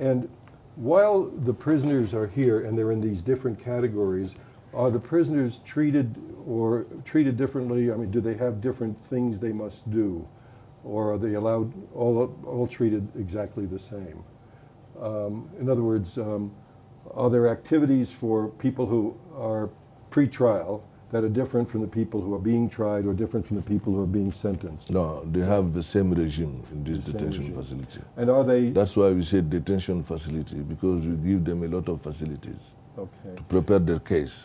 And while the prisoners are here and they're in these different categories, are the prisoners treated differently? I mean, do they have different things they must do? Or are they allowed all treated exactly the same? In other words, are there activities for people who are pre-trial that are different from the people who are being tried or different from the people who are being sentenced? No, they have the same regime in this detention facility. And are they... That's why we say detention facility, because we give them a lot of facilities to prepare their case,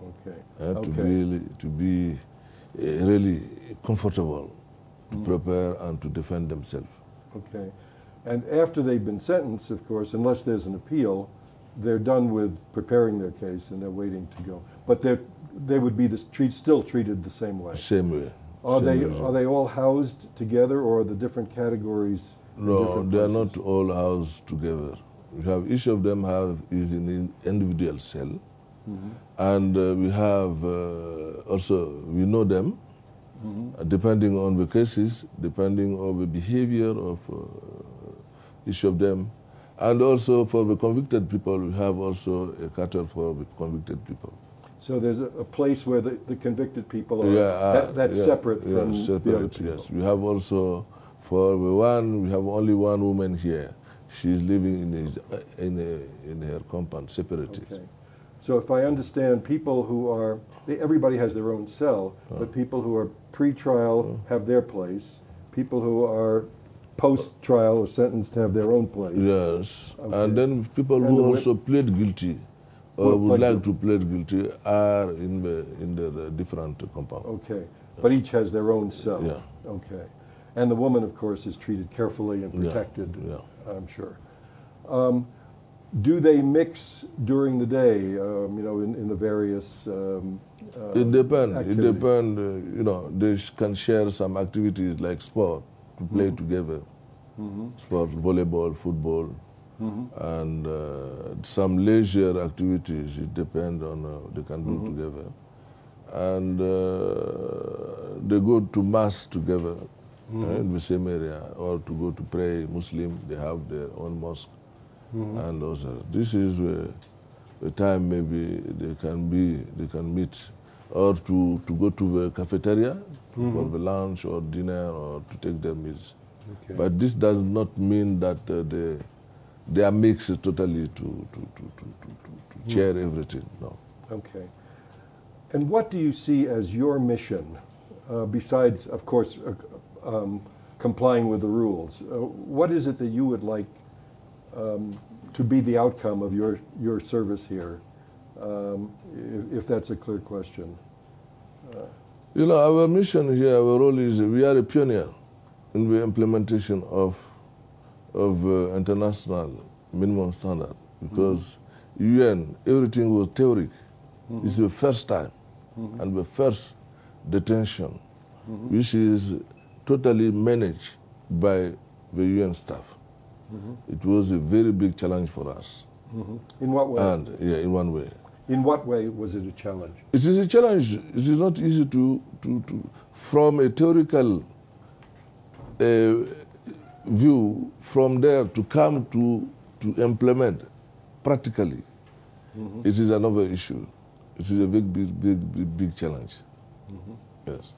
to be really comfortable, to prepare and to defend themselves. Okay. And after they've been sentenced, of course, unless there's an appeal, they're done with preparing their case and they're waiting to go. But they would be still treated the same way. Same way. Are they all housed together, or are the different categories? No, they are not all housed together. We have each of them is in an individual cell, and we have also we know them, depending on the cases, depending on the behavior of each of them. And also for the convicted people, we have also a cattle for the convicted people. So there's a place where the convicted people are, that's separate from the other people. Yes, we have also, for the one, we have only one woman here. She's living in her compound, separated. Okay. So if I understand, people who are, everybody has their own cell, but people who are pre-trial have their place. People who are post-trial or sentenced have their own place. Yes, and then people who also plead guilty or would like to plead guilty are in the different compound. Okay, but each has their own cell. Yeah. Okay, and the woman, of course, is treated carefully and protected. I'm sure. Do they mix during the day? In the various. It depends. It depends. They can share some activities like sport to play together. Sport, volleyball, football. And some leisure activities, it depends on they can do together. And they go to mass together in the same area, or to go to pray. Muslim, they have their own mosque. And also, this is the time maybe they can meet, or to go to the cafeteria for the lunch or dinner, or to take their meals. Okay. But this does not mean that they are mixed totally to share everything. No. Okay. And what do you see as your mission, besides, of course, complying with the rules? What is it that you would like to be the outcome of your service here, if that's a clear question? Our mission here, our role is we are a pioneer in the implementation of international minimum standard, because UN, everything was theoretic. It's the first time and the first detention, which is totally managed by the UN staff. It was a very big challenge for us. In what way? And in one way. In what way was it a challenge? It is a challenge. It is not easy to from a theoretical view, from there to come to implement practically. It is another issue. It is a big challenge. Yes.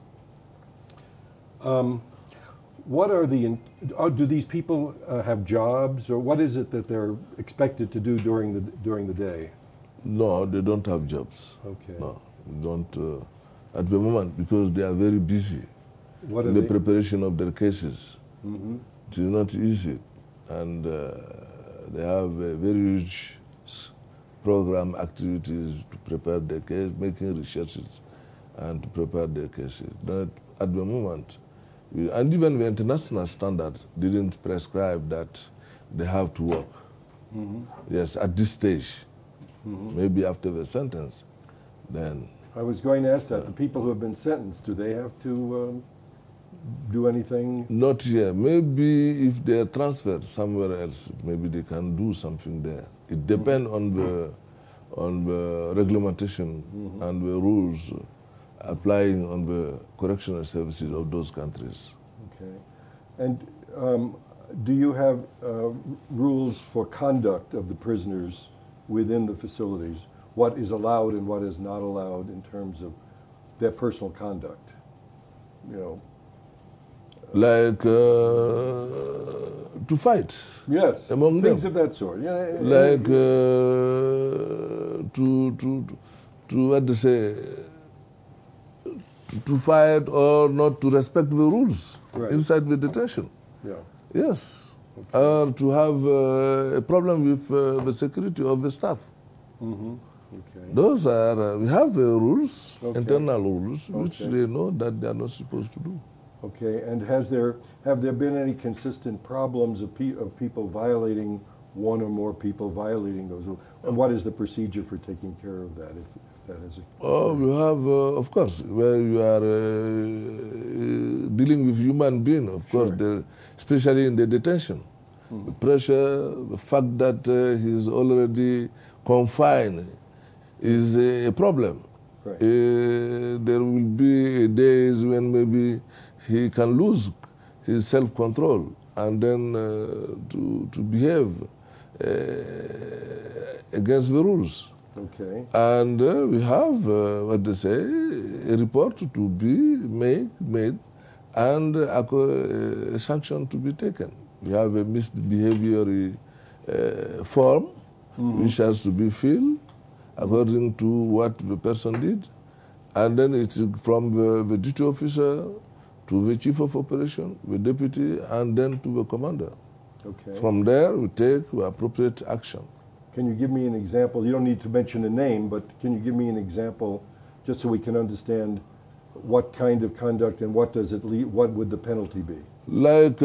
What are do these people have jobs, or what is it that they're expected to do during the day? No, they don't have jobs. Okay. No, they don't at the moment, because they are very busy in the preparation of their cases. It is not easy, and they have a very huge program activities to prepare their case, making researches, and to prepare their cases. But at the moment, and even the international standard didn't prescribe that they have to work. Yes, at this stage. Maybe after the sentence, then. I was going to ask that. The people who have been sentenced, do they have to do anything? Not yet. Maybe if they are transferred somewhere else, maybe they can do something there. It depends on the reglementation and the rules applying on the correctional services of those countries. Okay. And Do you have rules for conduct of the prisoners within the facilities? What is allowed and what is not allowed in terms of their personal conduct? You know. Like to fight. Yes. Among things them. of that sort. Yeah. Like to what to say, to fight or not to respect the rules inside the detention. Yeah. Yes. Okay. Or to have a problem with the security of the staff. Mm-hmm. Okay. Those are, we have rules, internal rules, which they know that they are not supposed to do. Okay, and have there been any consistent problems of people violating, one or more people violating those rules? And what is the procedure for taking care of that, if that is a... Oh, we have, of course, where you are dealing with human beings, of course, especially in the detention. The pressure, the fact that he is already confined is a problem. Right. There will be days when maybe he can lose his self-control and then to behave against the rules. Okay. And we have, what they say, a report to be made and a sanction to be taken. We have a misbehavior form which has to be filled according to what the person did. And then it's from the duty officer to the chief of operation, the deputy, and then to the commander. Okay. From there, we take the appropriate action. Can you give me an example? You don't need to mention a name, but can you give me an example just so we can understand what kind of conduct and what does it lead, what would the penalty be? Like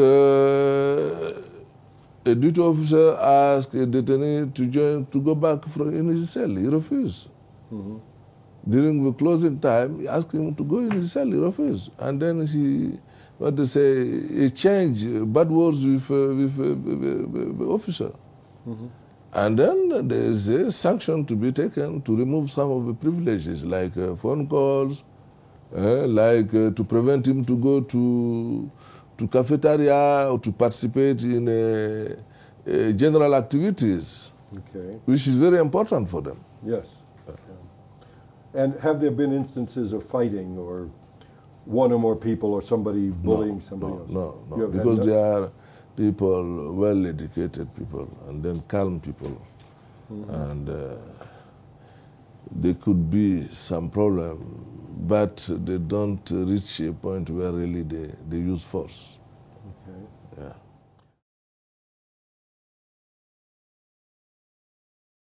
a duty officer asks a detainee to go back in his cell. He refused. Mm-hmm. During the closing time, he asked him to go in his cell. He refused. And then he changed bad words with the officer. Mm-hmm. And then there is a sanction to be taken to remove some of the privileges, like phone calls, to prevent him to go to cafeteria or to participate in general activities, which is very important for them. Yes. And have there been instances of fighting or one or more people or somebody bullying somebody else? No, because they are people, well-educated people, and then calm people. Mm-hmm. And there could be some problem, but they don't reach a point where really they use force.